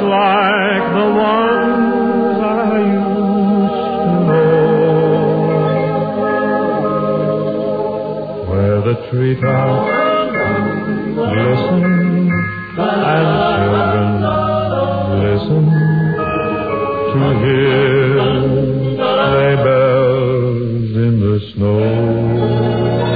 like the ones I used to know, where the treetops glisten and children listen to hear sleigh bells in the snow.